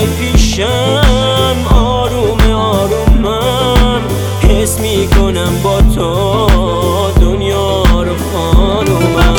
بیای پیشم آروم آروم من حس میکنم با تو دنیا رو خانومم.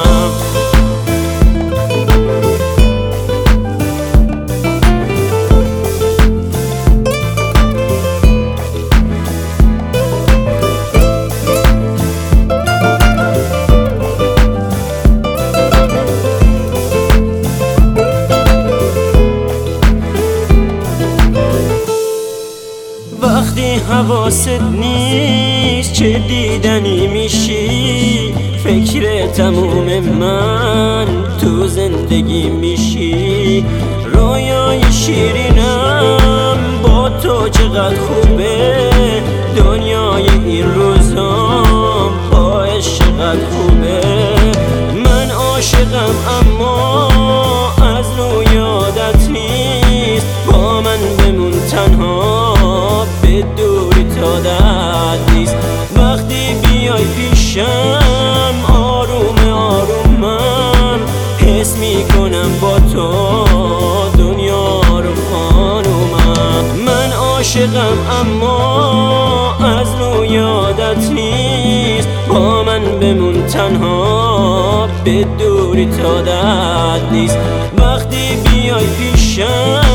وقتی حواست نیست چه دیدنی میشی، فکر تموم من تو زندگی میشی. رویای شیرینم با تو چقدر خوبه، دنیای این روزام با عشقت خوبه. من عاشقم اما از روی عادت نیست، با من بمون تنها به دوری تا درد نیست. وقتی بیای پیشم آروم آروم من حس میکنم با تو دنیا رو خانومم. من عاشقم اما از روی عادت نیست، با من بمون تنها به دوری تا درد نیست. وقتی بیای پیشم